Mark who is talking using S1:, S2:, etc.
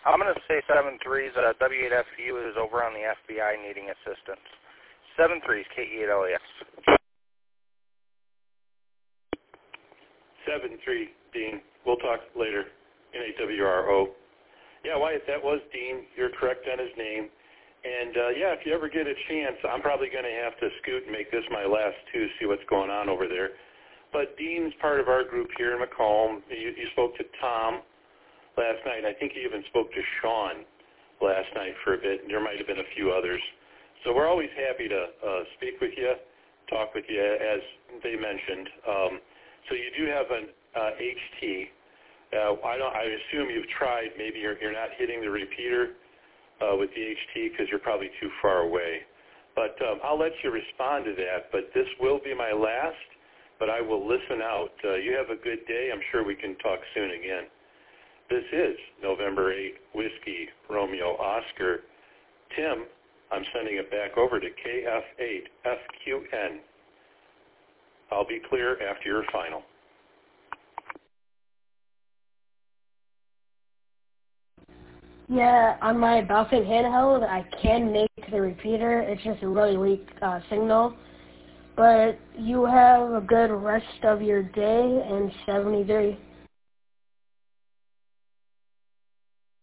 S1: I'm going to say 7-3's W8FU is over on the FBI needing assistance. 7-3's KE8LAS.
S2: 7-3, Dean. We'll talk later. N8WRO. Yeah, Wyatt, that was Dean. You're correct on his name. And, yeah, if you ever get a chance, I'm probably going to have to scoot and make this my last two, see what's going on over there. But Dean's part of our group here in Macomb. You spoke to Tom last night. I think you even spoke to Sean last night for a bit, and there might have been a few others. So we're always happy to speak with you, talk with you, as they mentioned. So you do have an HT. I assume you've tried. Maybe you're not hitting the repeater with the HT because you're probably too far away. But I'll let you respond to that. But this will be my last, but I will listen out. You have a good day. I'm sure we can talk soon again. This is November 8, Whiskey, Romeo, Oscar. Tim, I'm sending it back over to KF8FQN. I'll be clear after your final.
S3: Yeah, on my Baofeng handheld, I can make the repeater. It's just a really weak signal. But you have a good rest of your day, and 73.